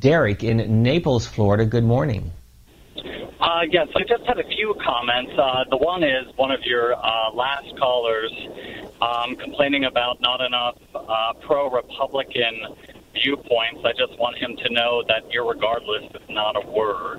Derek in Naples, Florida. Good morning. Yes, I just had a few comments. The one is one of your last callers complaining about not enough pro-Republican viewpoints. I just want him to know that irregardless is not a word.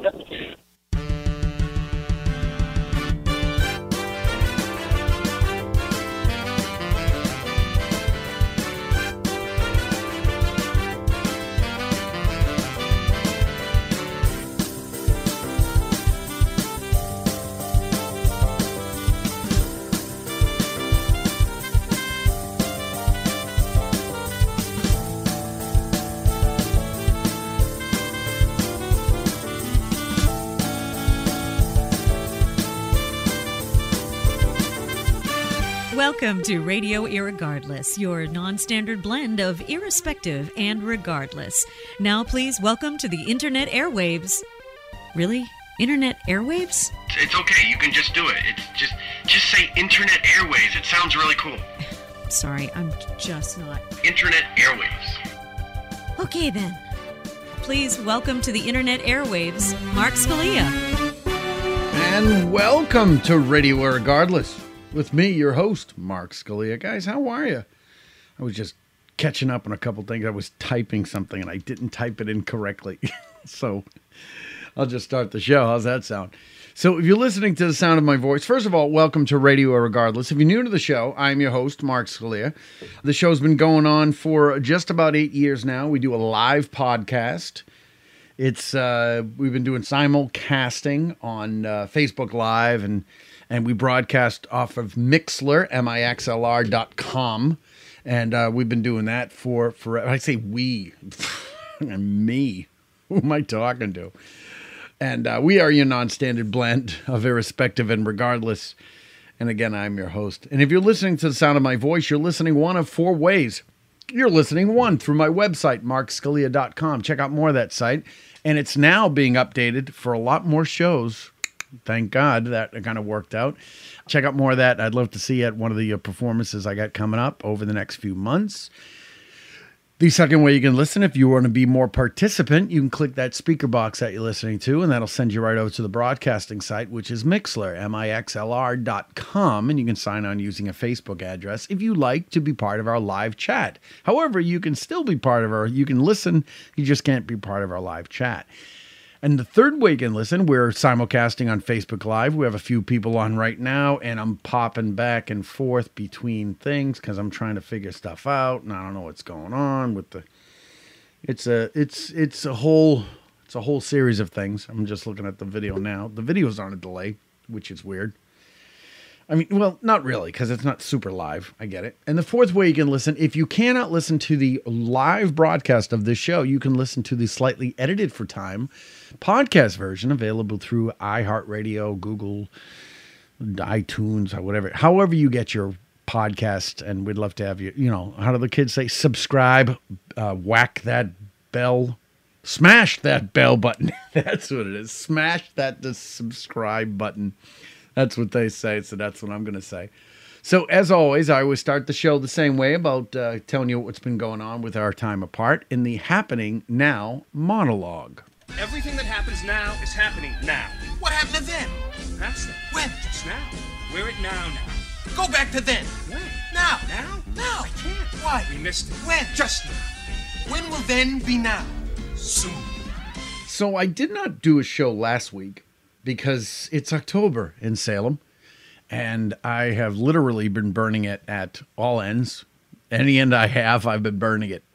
Welcome to Radio Irregardless, your non-standard blend of irrespective and regardless. Now please welcome to the Internet airwaves. Really? Internet airwaves? It's okay, you can just do it. It's just say Internet airwaves. It sounds really cool. Sorry, I'm just not. Internet airwaves. Okay then. Please welcome to the Internet airwaves, Mark Scalia. And welcome to Radio Irregardless. With me, your host, Mark Scalia. Guys, how are you? I was just catching up on a couple things. I was typing something and I didn't type it in correctly. So I'll just start the show. How's that sound? So if you're listening to the sound of my voice, first of all, welcome to Radio Irregardless. If you're new to the show, I'm your host, Mark Scalia. The show's been going on for just about 8 years now. We do a live podcast. We've been doing simulcasting on Facebook Live and we broadcast off of Mixlr, mixlr.com. And we've been doing that for I say we, me. Who am I talking to? And we are your non-standard blend of irrespective and regardless. And again, I'm your host. And if you're listening to the sound of my voice, you're listening one of four ways. You're listening one through my website, markscalia.com. Check out more of that site. And it's now being updated for a lot more shows. Thank God that kind of worked out. Check out more of that. I'd love to see you at one of the performances I got coming up over the next few months. The second way you can listen, if you want to be more participant, you can click that speaker box that you're listening to, and that'll send you right over to the broadcasting site, which is Mixlr, mixlr.com, and you can sign on using a Facebook address if you like to be part of our live chat. However, you can still be part of you can listen, you just can't be part of our live chat. And the third way you can listen, we're simulcasting on Facebook Live. We have a few people on right now, and I'm popping back and forth between things because I'm trying to figure stuff out, and I don't know what's going on with the. It's a whole series of things. I'm just looking at the video now. The video's on a delay, which is weird. I mean, well, not really, because it's not super live. I get it. And the fourth way you can listen, if you cannot listen to the live broadcast of this show, you can listen to the slightly edited for time podcast version available through iHeartRadio, Google, iTunes, or whatever. However you get your podcast, and we'd love to have you, how do the kids say? Subscribe, whack that bell, smash that bell button. That's what it is. Smash the subscribe button. That's what they say, so that's what I'm going to say. So, as always, I always start the show the same way about telling you what's been going on with our time apart in the Happening Now monologue. Everything that happens now is happening now. What happened to then? That's it. When? Just now. We're at now. Go back to then. When? Now. Now? Now. I can't. Why? We missed it. When? Just now. When will then be now? Soon. So, I did not do a show last week because it's October in Salem, and I have literally been burning it at all ends. Any end I have, I've been burning it.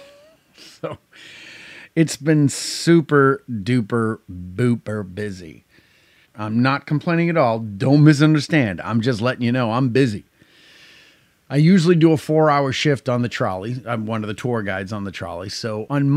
So it's been super duper booper busy. I'm not complaining at all. Don't misunderstand. I'm just letting you know I'm busy. I usually do a 4-hour shift on the trolley. I'm one of the tour guides on the trolley. So on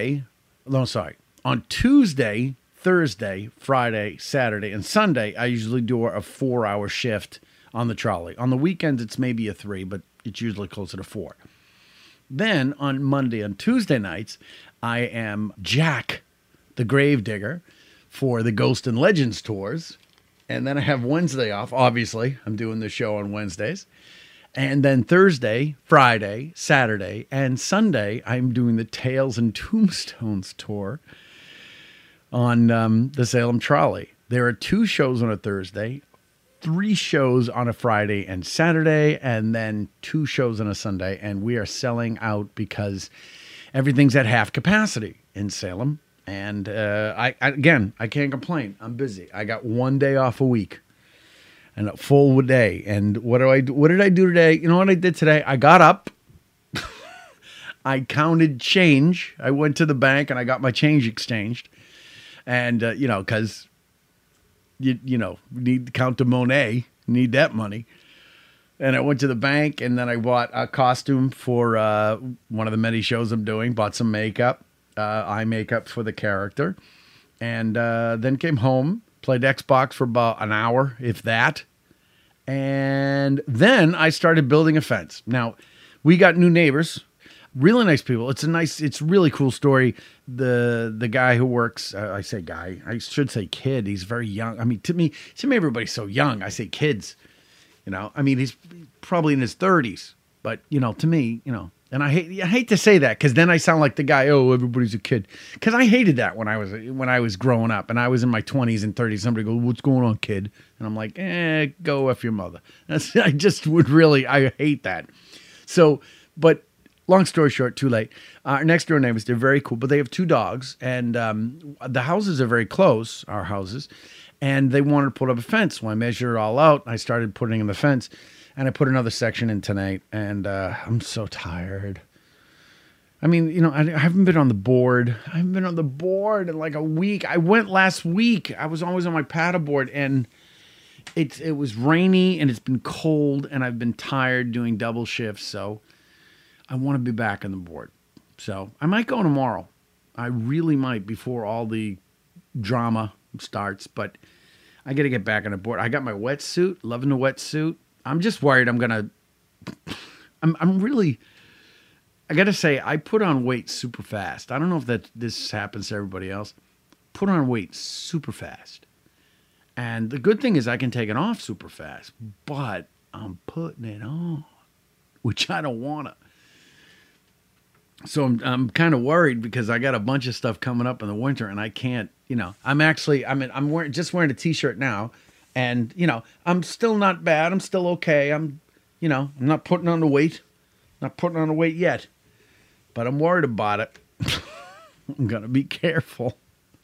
on Tuesday, Thursday, Friday, Saturday, and Sunday, I usually do a 4-hour shift on the trolley. On the weekends, it's maybe a 3, but it's usually closer to 4. Then on Monday and Tuesday nights, I am Jack, the Gravedigger, for the Ghost and Legends tours. And then I have Wednesday off. Obviously, I'm doing the show on Wednesdays. And then Thursday, Friday, Saturday, and Sunday, I'm doing the Tales and Tombstones tour on the Salem Trolley. There are 2 shows on a Thursday, 3 shows on a Friday and Saturday, and then 2 shows on a Sunday. And we are selling out because everything's at half capacity in Salem. And I can't complain. I'm busy. I got 1 day off a week. And a full day. And what did I do today? You know what I did today? I got up. I counted change. I went to the bank and I got my change exchanged. And, because, you need to count the Monet. Need that money. And I went to the bank and then I bought a costume for one of the many shows I'm doing. Bought some makeup, eye makeup for the character. And then came home. Played Xbox for about an hour, if that. And then I started building a fence. Now, we got new neighbors, really nice people. It's a really cool story. The guy who works, I say guy, I should say kid. He's very young. I mean, to me, everybody's so young. I say kids, he's probably in his 30s, but to me, and I hate to say that because then I sound like the guy, oh, everybody's a kid. Because I hated that when I was growing up and I was in my 20s and 30s. Somebody goes, what's going on, kid? And I'm like, go F your mother. I hate that. So, but long story short, too late. Our next door neighbors, they're very cool, but they have 2 dogs and the houses are very close, our houses, and they wanted to put up a fence. So I measured it all out. I started putting in the fence. And I put another section in tonight, and I'm so tired. I mean, I haven't been on the board. I haven't been on the board in like a week. I went last week. I was always on my paddleboard, and it was rainy, and it's been cold, and I've been tired doing double shifts, so I want to be back on the board. So I might go tomorrow. I really might before all the drama starts, but I got to get back on the board. I got my wetsuit, loving the wetsuit. I'm just worried I'm really, I got to say, I put on weight super fast. I don't know if this happens to everybody else. Put on weight super fast. And the good thing is I can take it off super fast, but I'm putting it on, which I don't want to. So I'm kind of worried because I got a bunch of stuff coming up in the winter and I can't, I'm wearing a t-shirt now. And, I'm still not bad. I'm still okay. I'm not putting on the weight. Not putting on the weight yet. But I'm worried about it. I'm going to be careful.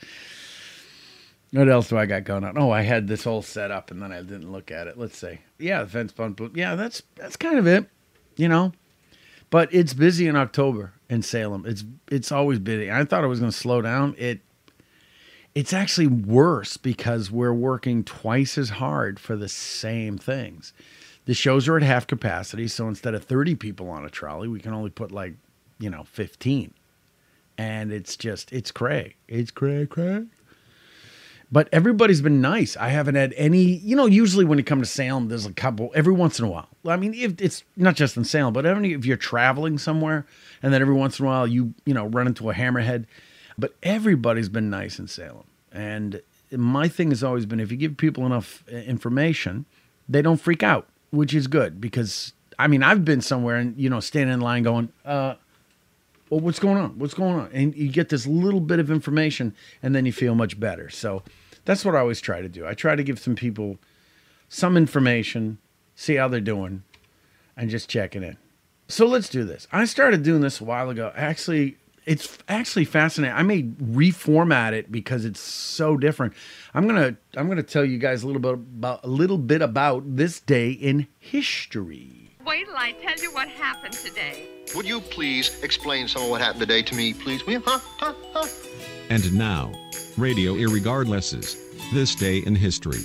What else do I got going on? Oh, I had this whole set up and then I didn't look at it. Let's see. Yeah, the fence bump. Yeah, that's kind of it, But it's busy in October in Salem. It's always busy. I thought it was going to slow down. It's actually worse because we're working twice as hard for the same things. The shows are at half capacity, so instead of 30 people on a trolley, we can only put 15. And it's cray. It's cray. But everybody's been nice. I haven't had any, usually when you come to Salem, there's a couple every once in a while. I mean, if it's not just in Salem, but if you're traveling somewhere and then every once in a while you run into a hammerhead. But everybody's been nice in Salem. And my thing has always been if you give people enough information, they don't freak out, which is good. Because, I've been somewhere and, standing in line going, well, what's going on? What's going on? And you get this little bit of information and then you feel much better. So that's what I always try to do. I try to give some people some information, see how they're doing, and just check it in. So let's do this. I started doing this a while ago. It's actually fascinating. I may reformat it because it's so different. I'm gonna tell you guys a little bit about this day in history. Wait till I tell you what happened today. Would you please explain some of what happened today to me, please? Will you? And now, Radio Irregardless's This Day in History.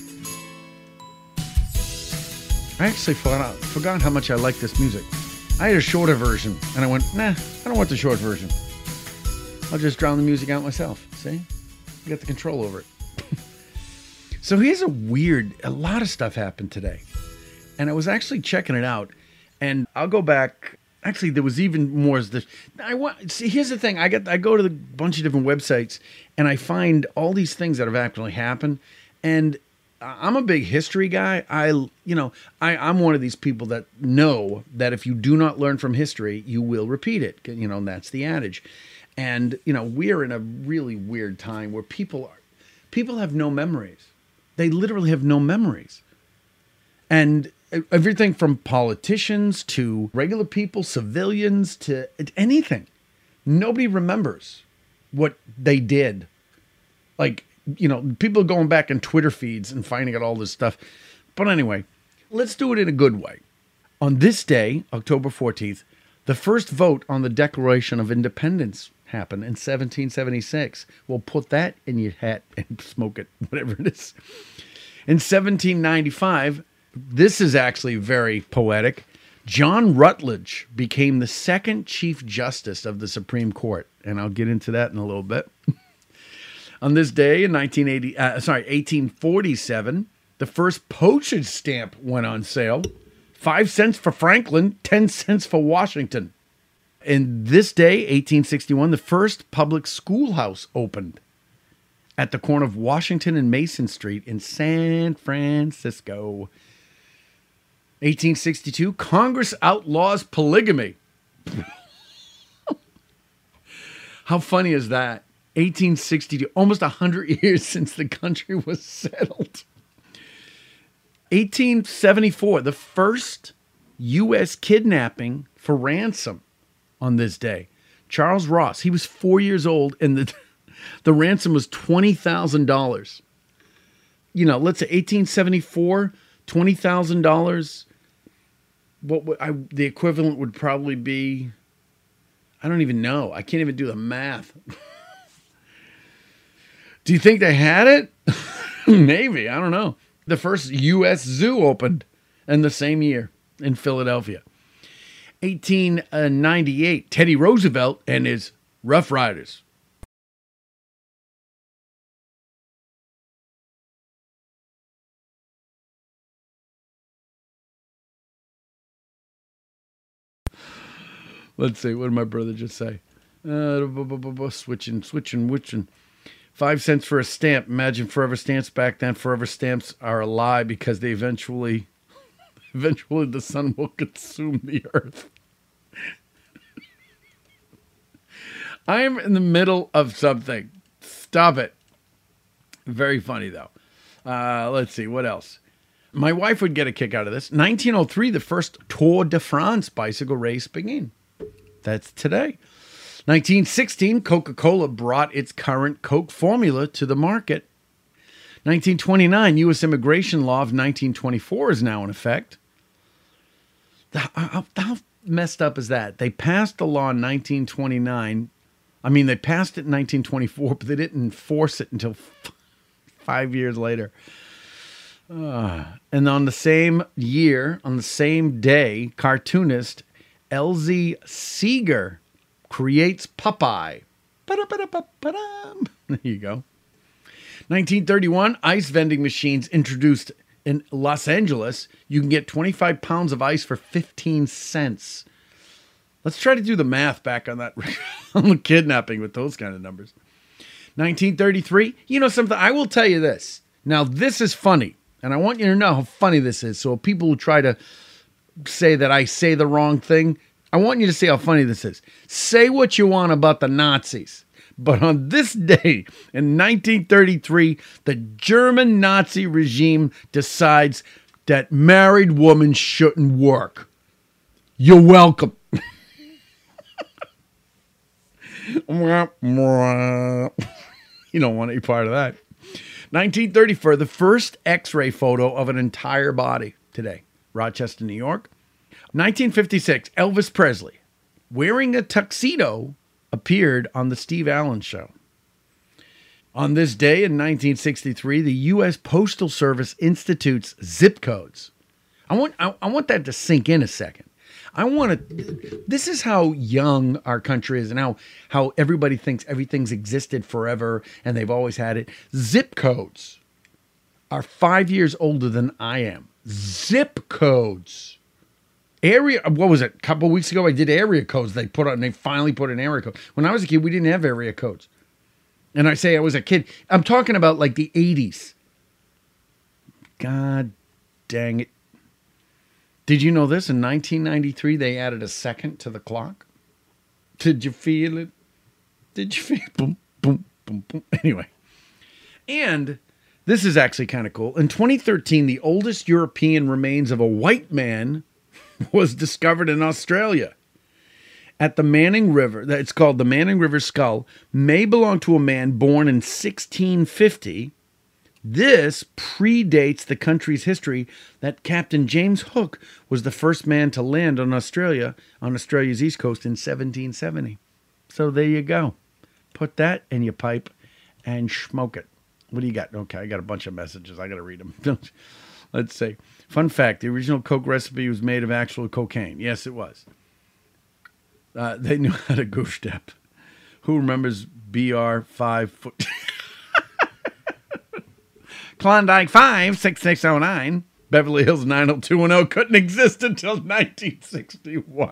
I actually forgot how much I like this music. I had a shorter version, and I went, nah, I don't want the short version. I'll just drown the music out myself. See? You got the control over it. So here's a lot of stuff happened today. And I was actually checking it out. And I'll go back. Actually, there was even more. Here's the thing. I go to a bunch of different websites and I find all these things that have actually happened. And I'm a big history guy. I'm one of these people that know that if you do not learn from history, you will repeat it. And that's the adage. And, we're in a really weird time where people have no memories. They literally have no memories. And everything from politicians to regular people, civilians, to anything. Nobody remembers what they did. Like, people are going back in Twitter feeds and finding out all this stuff. But anyway, let's do it in a good way. On this day, October 14th, the first vote on the Declaration of Independence happened in 1776. We'll put that in your hat and smoke it, whatever it is. In 1795, this is actually very poetic. John Rutledge became the second Chief Justice of the Supreme Court. And I'll get into that in a little bit. On this day in 1847, the first postage stamp went on sale. 5 cents for Franklin, 10 cents for Washington. In this day, 1861, the first public schoolhouse opened at the corner of Washington and Mason Street in San Francisco. 1862, Congress outlaws polygamy. How funny is that? 1862, almost 100 years since the country was settled. 1874, the first U.S. kidnapping for ransom on this day. Charles Ross, he was 4 years old, and the ransom was $20,000. Let's say 1874, $20,000. The equivalent would probably be, I don't even know. I can't even do the math. Do you think they had it? Maybe. I don't know. The first U.S. zoo opened in the same year in Philadelphia. 1898, Teddy Roosevelt and his Rough Riders. Let's see. What did my brother just say? Switching. 5 cents for a stamp. Imagine forever stamps back then. Forever stamps are a lie because they eventually the sun will consume the earth. I am in the middle of something. Stop it. Very funny, though. Let's see. What else? My wife would get a kick out of this. 1903, the first Tour de France bicycle race began. That's today. 1916, Coca-Cola brought its current Coke formula to the market. 1929, U.S. immigration law of 1924 is now in effect. How messed up is that? They passed the law in 1929. They passed it in 1924, but they didn't enforce it until 5 years later. And on the same year, on the same day, cartoonist Elzie Seeger creates Popeye. There you go. 1931, ice vending machines introduced in Los Angeles. You can get 25 pounds of ice for 15 cents. Let's try to do the math back on that. On the kidnapping with those kind of numbers. 1933, something, I will tell you this. Now, this is funny, and I want you to know how funny this is. So people who try to say that I say the wrong thing, I want you to see how funny this is. Say what you want about the Nazis, but on this day in 1933, the German Nazi regime decides that married women shouldn't work. You're welcome. You don't want any part of that. 1934, the first X-ray photo of an entire body today. Rochester, New York. 1956, Elvis Presley, wearing a tuxedo, appeared on the Steve Allen Show. On this day in 1963, the U.S. Postal Service institutes zip codes. I want that to sink in a second. This is how young our country is and how everybody thinks everything's existed forever and they've always had it. Zip codes are 5 years older than I am. Zip codes. What was it? A couple of weeks ago, I did area codes. They finally put an area code. When I was a kid, we didn't have area codes. And I say I was a kid. I'm talking about like the 80s. God dang it. Did you know this? In 1993, they added a second to the clock. Did you feel it? Did you feel it? Boom, boom, boom, boom. Anyway. And this is actually kind of cool. In 2013, the oldest European remains of a white man was discovered in Australia. At the Manning River, it's called the Manning River Skull, may belong to a man born in 1650. This predates the country's history that Captain James Hook was the first man to land on Australia's east coast in 1770. So there you go. Put that in your pipe and smoke it. What do you got? Okay, I got a bunch of messages. I got to read them. Let's see. Fun fact, the original Coke recipe was made of actual cocaine. Yes, it was. They knew how to goose step. Who remembers BR 5 foot? Klondike 56609. Beverly Hills 90210 couldn't exist until 1961.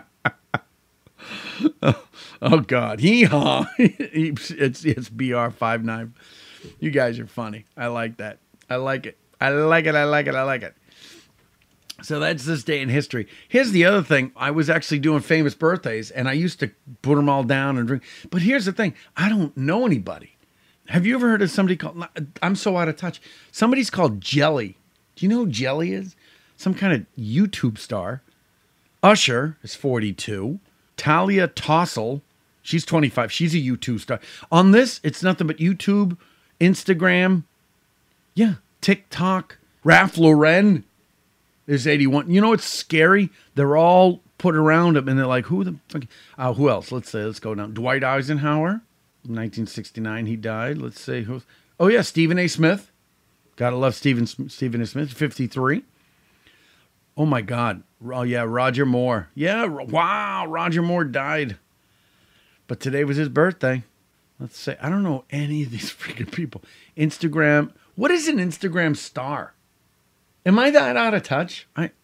oh God. Hee-haw. it's BR 59. You guys are funny. I like that. I like it. I like it. So that's this day in history. Here's the other thing. I was actually doing famous birthdays, and I used to put them all down and drink. But here's the thing. I don't know anybody. Have you ever heard of somebody called... I'm so out of touch. Somebody's called Jelly. Do you know who Jelly is? Some kind of YouTube star. Usher is 42. Talia Tossell, she's 25. She's a YouTube star. On this, it's nothing but YouTube, Instagram, TikTok. Ralph Lauren is 81. You know what's scary? They're all put around him, and they're like, who the fuck? Who else? Let's go down. Dwight Eisenhower, 1969, he died. Let's say who? Oh yeah, Stephen A. Smith. Gotta love Stephen A. Smith, 53. Oh my God. Oh yeah, Roger Moore. Yeah, wow, Roger Moore died. But today was his birthday. Let's say, I don't know any of these freaking people. Instagram. What is an Instagram star? Am I that out of touch?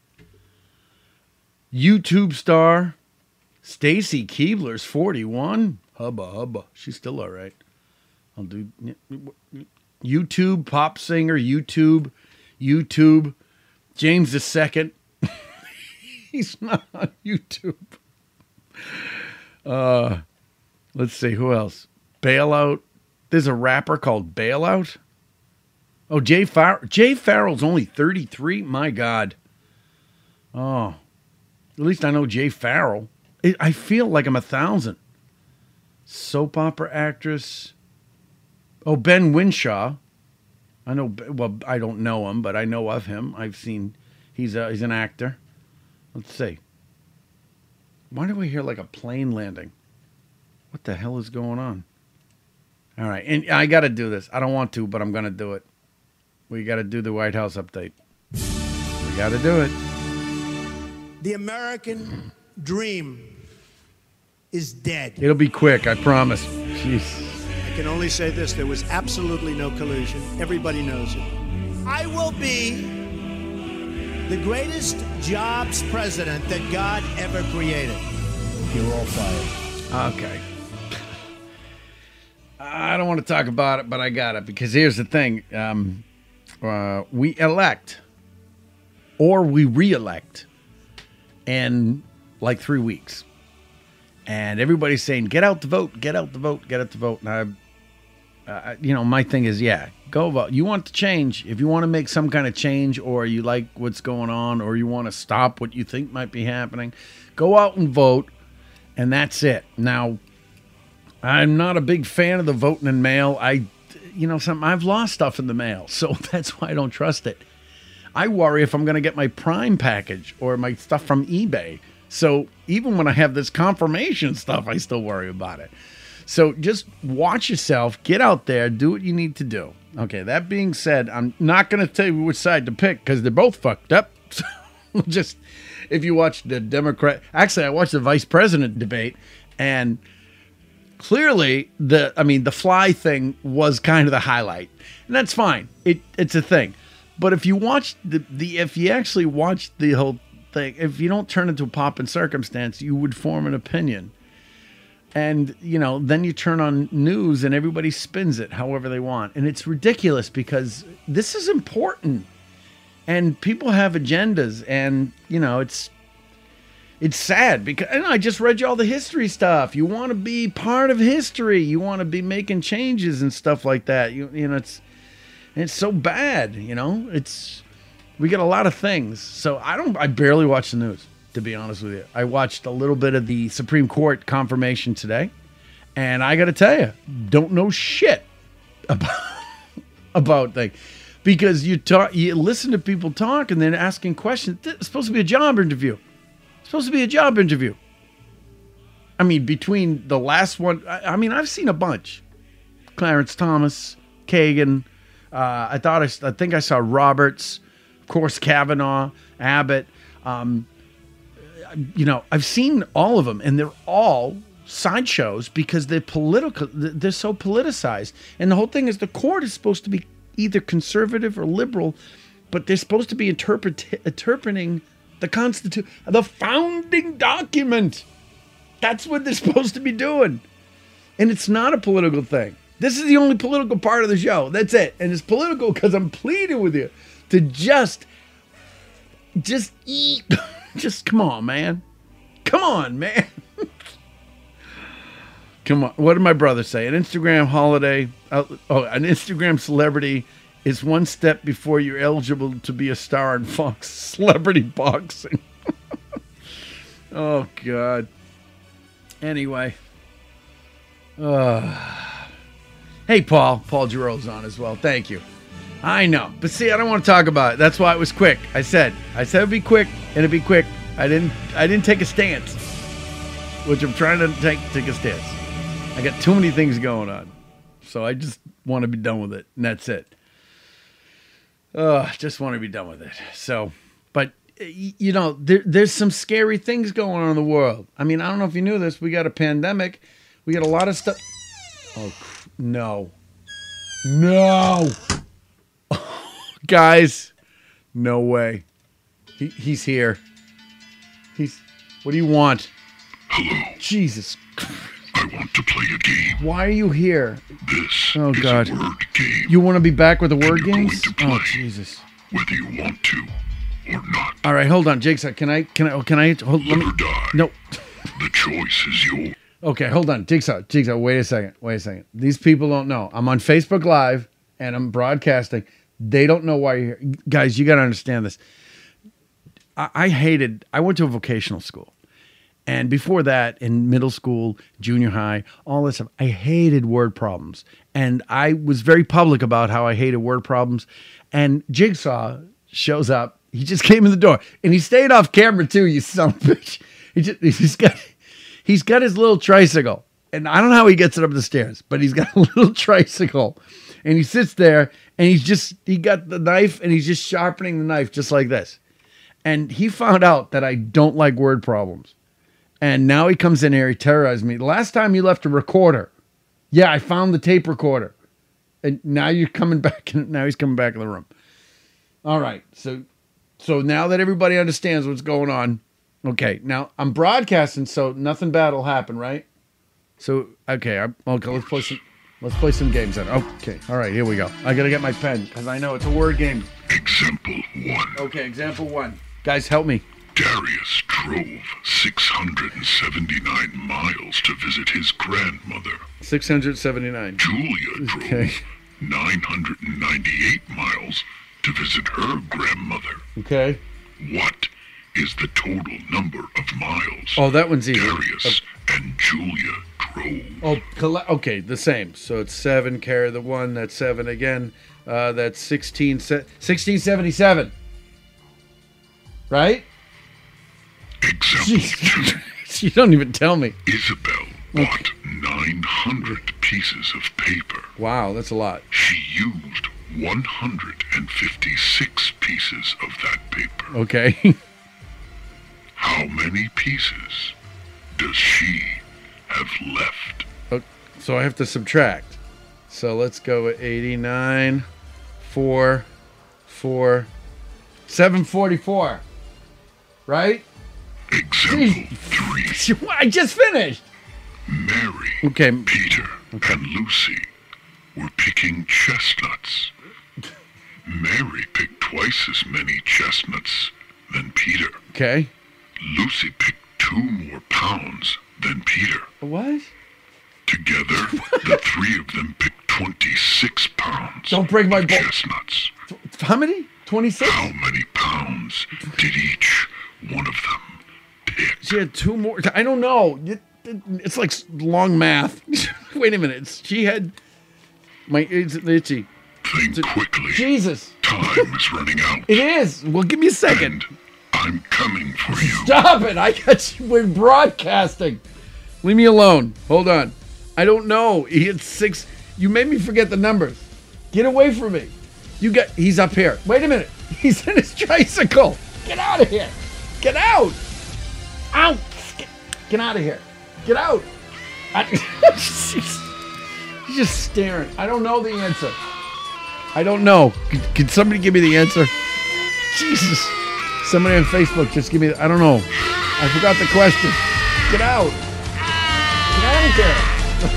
YouTube star. Stacy Keebler's 41. Hubba. She's still all right. I'll do YouTube pop singer. YouTube. James II. He's not on YouTube. Let's see who else. Bailout. There's a rapper called Bailout. Oh, Jay Farrell. Jay Farrell's only 33. My God. Oh, at least I know Jay Farrell. I feel like I'm 1,000. Soap opera actress. Oh, Ben Winshaw. I know. Well, I don't know him, but I know of him. I've seen. He's an actor. Let's see. Why do we hear like a plane landing? What the hell is going on? All right, and I got to do this. I don't want to, but I'm going to do it. We got to do the White House update. We got to do it. The American dream is dead. It'll be quick, I promise. Jeez. I can only say this. There was absolutely no collusion. Everybody knows it. I will be the greatest jobs president that God ever created. You're all fired. Okay. I don't want to talk about it, but I got it. Because here's the thing. We elect or we re-elect in like 3 weeks. And everybody's saying, get out to vote, get out to vote, get out to vote. And my thing is, go vote. You want to change. If you want to make some kind of change, or you like what's going on, or you want to stop what you think might be happening, go out and vote. And that's it. Now, I'm not a big fan of the voting in mail. I've lost stuff in the mail, so that's why I don't trust it. I worry if I'm going to get my Prime package or my stuff from eBay. So even when I have this confirmation stuff, I still worry about it. So just watch yourself, get out there, do what you need to do. Okay, that being said, I'm not going to tell you which side to pick because they're both fucked up. So just, if you watch the Democrat, actually I watched the vice president debate, and clearly the fly thing was kind of the highlight, and that's fine. It's a thing. But if you watch if you actually watch the whole thing, if you don't turn into a pop and circumstance, you would form an opinion. And, then you turn on news and everybody spins it however they want. And it's ridiculous because this is important. And people have agendas, and, you know, it's sad because and I just read you all the history stuff. You want to be part of history. You want to be making changes and stuff like that. You know, it's so bad, you know. We get a lot of things. So I barely watch the news, to be honest with you. I watched a little bit of the Supreme Court confirmation today, and I got to tell you, don't know shit about things. Because you listen to people talk and then asking questions. It's supposed to be a job interview. I mean, between the last one, I mean, I've seen a bunch. Clarence Thomas, Kagan. I think I saw Roberts, of course, Kavanaugh, Abbott. You know, I've seen all of them, and they're all sideshows because they're political. They're so politicized, and the whole thing is the court is supposed to be either conservative or liberal, but they're supposed to be interpreting the Constitution, the founding document. That's what they're supposed to be doing. And it's not a political thing. This is the only political part of the show. That's it. And it's political because I'm pleading with you to just eat. Just come on, man. Come on, man. Come on. What did my brother say? An Instagram celebrity is one step before you're eligible to be a star in Fox celebrity boxing. Oh, God. Anyway. Hey, Paul. Paul Giroux's on as well. Thank you. I know. But see, I don't want to talk about it. That's why it was quick. I said it'd be quick, and it'd be quick. I didn't take a stance, which I'm trying to take a stance. I got too many things going on. So I just want to be done with it, and that's it. Just want to be done with it. So, but, you know, there's some scary things going on in the world. I mean, I don't know if you knew this. We got a pandemic. We got a lot of stuff. Oh, no. No. Guys, no way. He's here. What do you want? Hello. Jesus. I want to play a game. Why are you here? This is God. A word game. You want to be back with the word games? Oh, Jesus. Whether you want to or not. All right, hold on, Jigsaw. Can I hold, Live or die. No. The choice is yours. Okay, hold on. Jigsaw, wait a second. These people don't know. I'm on Facebook Live and I'm broadcasting. They don't know why you're here. Guys, you got to understand this. I went to a vocational school. And before that, in middle school, junior high, all this stuff, I hated word problems. And I was very public about how I hated word problems. And Jigsaw shows up. He just came in the door. And he stayed off camera too, you son of a bitch. He's got his little tricycle. And I don't know how he gets it up the stairs, but he's got a little tricycle. And he sits there and he got the knife and he's just sharpening the knife just like this. And he found out that I don't like word problems. And now he comes in here, he terrorized me. The last time he left a recorder. Yeah, I found the tape recorder. And now you're coming back. Now he's coming back in the room. All right. So now that everybody understands what's going on. Okay. Now I'm broadcasting, so nothing bad will happen, right? So, okay. Let's play some games then. Okay. All right. Here we go. I got to get my pen because I know it's a word game. Example 1. Okay. Example 1. Guys, help me. Darius drove 679 miles to visit his grandmother. 679. Julia drove 998 miles to visit her grandmother. Okay. What is the total number of miles? Oh, that one's easy. Darius and Julia drove. Oh, okay, the same. So it's 7, carry the 1, that's 7 again. That's 1677. Right? Example 2. You don't even tell me. Isabel bought 900 pieces of paper. Wow, that's a lot. She used 156 pieces of that paper. Okay. How many pieces does she have left? So I have to subtract. So let's go with 89, 4, 744. Right? Example 3. I just finished. Mary, Peter, and Lucy were picking chestnuts. Mary picked twice twice as many chestnuts than Peter. Okay. Lucy picked 2 more pounds than Peter. What? Together, the 3 of them picked 26 pounds. Don't break my ball. Chestnuts. How many? 26? How many pounds did each one of them pick? She had 2 more. I don't know. It's like long math. Wait a minute. She had... It's itchy. Think quickly. Jesus. Time is running out. It is. Well, give me a second. And I'm coming for you. Stop it. I got you. We're broadcasting. Leave me alone. Hold on. I don't know. He had 6. You made me forget the numbers. Get away from me. He's up here. Wait a minute. He's in his tricycle. Get out of here. Get out. Out. Get out of here. Get out. He's just staring. I don't know the answer. I don't know. Could somebody give me the answer? Jesus. Somebody on Facebook just give me I don't know. I forgot the question. Get out. Get out of here.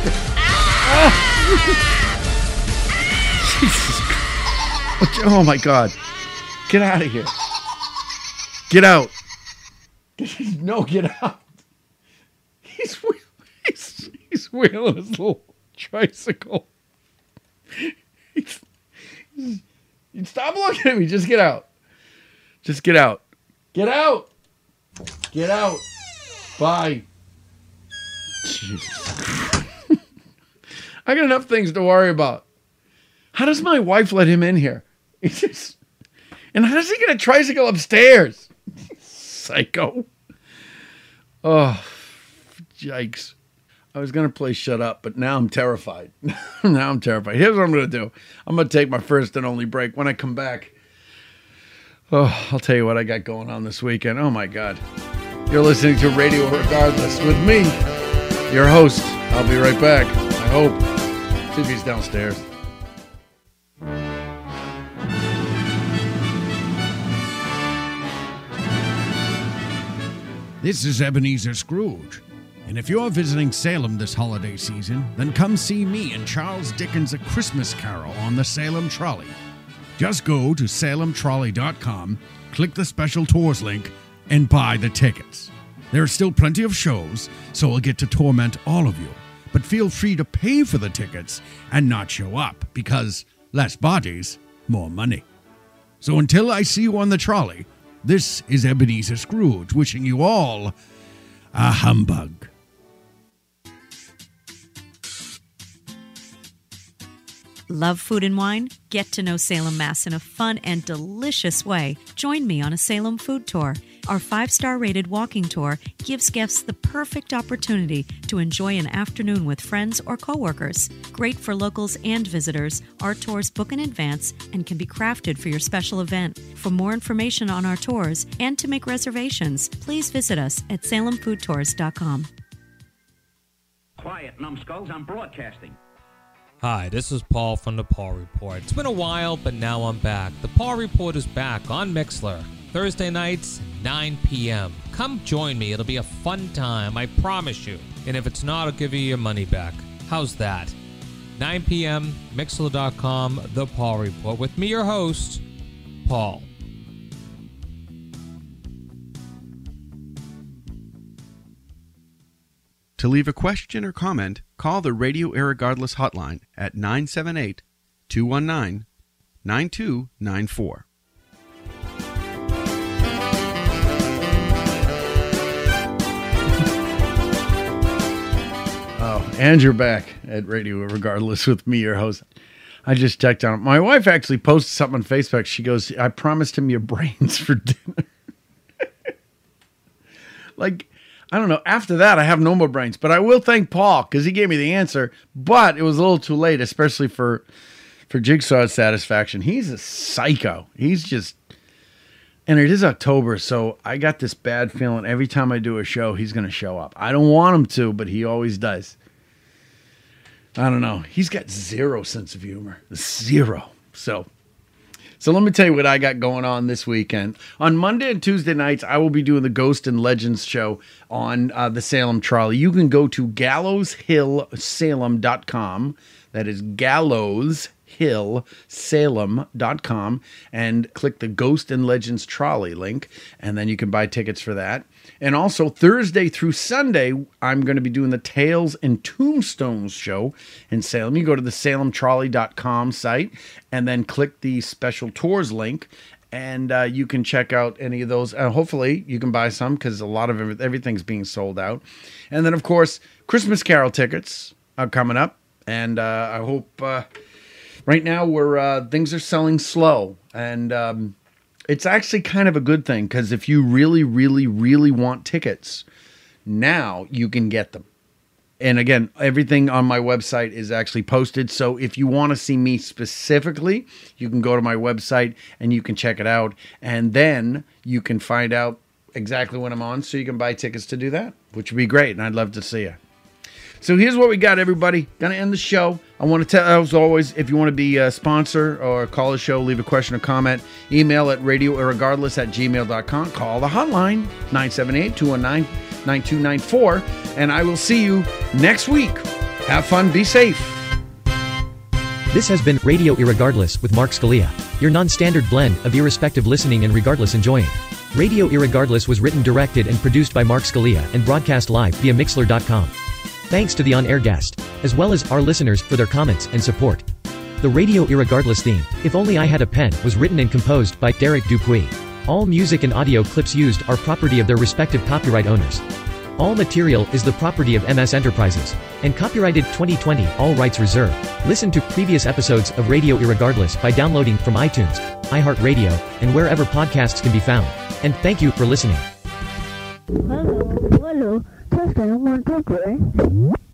Jesus. Oh my God. Get out of here. Get out. No, get out. He's wheeling his little tricycle. Stop looking at me. Just get out. Just get out. Get out. Get out. Bye. Jesus. I got enough things to worry about. How does my wife let him in here? And how does he get a tricycle upstairs? Psycho. Oh, yikes. I was going to play Shut Up, but now I'm terrified. Now I'm terrified. Here's what I'm going to do. I'm going to take my first and only break. When I come back, I'll tell you what I got going on this weekend. Oh, my God. You're listening to Radio Regardless with me, your host. I'll be right back. I hope. See if he's downstairs. This is Ebenezer Scrooge. And if you're visiting Salem this holiday season, then come see me and Charles Dickens' A Christmas Carol on the Salem Trolley. Just go to salemtrolley.com, click the special tours link, and buy the tickets. There are still plenty of shows, so we'll get to torment all of you. But feel free to pay for the tickets and not show up, because less bodies, more money. So until I see you on the trolley, this is Ebenezer Scrooge wishing you all a humbug. Love food and wine? Get to know Salem, Mass in a fun and delicious way. Join me on a Salem food tour. Our 5-star rated walking tour gives guests the perfect opportunity to enjoy an afternoon with friends or coworkers. Great for locals and visitors, our tours book in advance and can be crafted for your special event. For more information on our tours and to make reservations, please visit us at salemfoodtours.com. Quiet, numbskulls, I'm broadcasting. Hi, this is Paul from The Paul Report. It's been a while, but now I'm back. The Paul Report is back on Mixlr. Thursday nights, 9 p.m. Come join me. It'll be a fun time, I promise you. And if it's not, I'll give you your money back. How's that? 9 p.m., Mixlr.com, The Paul Report. With me, your host, Paul. To leave a question or comment, call the Radio Irregardless hotline at 978-219-9294. Oh, and you're back at Radio Regardless with me, your host. I just checked on it. My wife actually posted something on Facebook. She goes, I promised him your brains for dinner. Like, I don't know. After that, I have no more brains. But I will thank Paul because he gave me the answer. But it was a little too late, especially for Jigsaw's satisfaction. He's a psycho. He's just... And it is October, so I got this bad feeling every time I do a show, he's going to show up. I don't want him to, but he always does. I don't know. He's got zero sense of humor. Zero. So let me tell you what I got going on this weekend. On Monday and Tuesday nights, I will be doing the Ghost and Legends show on the Salem Trolley. You can go to gallowshillsalem.com. That is gallowshillsalem.com. GhostHillSalem.com and click the Ghost and Legends Trolley link, and then you can buy tickets for that. And also Thursday through Sunday, I'm going to be doing the Tales and Tombstones show in Salem. You go to the SalemTrolley.com site and then click the special tours link, and you can check out any of those. Hopefully you can buy some because a lot of everything's being sold out. And then, of course, Christmas Carol tickets are coming up, and I hope right now things are selling slow, and it's actually kind of a good thing, because if you really, really, really want tickets, now you can get them. And again, everything on my website is actually posted. So if you want to see me specifically, you can go to my website and you can check it out. And then you can find out exactly when I'm on, so you can buy tickets to do that, which would be great. And I'd love to see you. So here's what we got, everybody. Gonna end the show. I want to tell, as always, if you want to be a sponsor or call the show, leave a question or comment, email at radioirregardless@gmail.com. Call the hotline, 978-219-9294. And I will see you next week. Have fun. Be safe. This has been Radio Irregardless with Mark Scalia, your non-standard blend of irrespective listening and regardless enjoying. Radio Irregardless was written, directed, and produced by Mark Scalia and broadcast live via Mixlr.com. Thanks to the on-air guest, as well as our listeners for their comments and support. The Radio Irregardless theme, If Only I Had a Pen, was written and composed by Derek Dupuis. All music and audio clips used are property of their respective copyright owners. All material is the property of MS Enterprises, and copyrighted 2020, all rights reserved. Listen to previous episodes of Radio Irregardless by downloading from iTunes, iHeartRadio, and wherever podcasts can be found. And thank you for listening. Hello. Testing 1, 2, 3.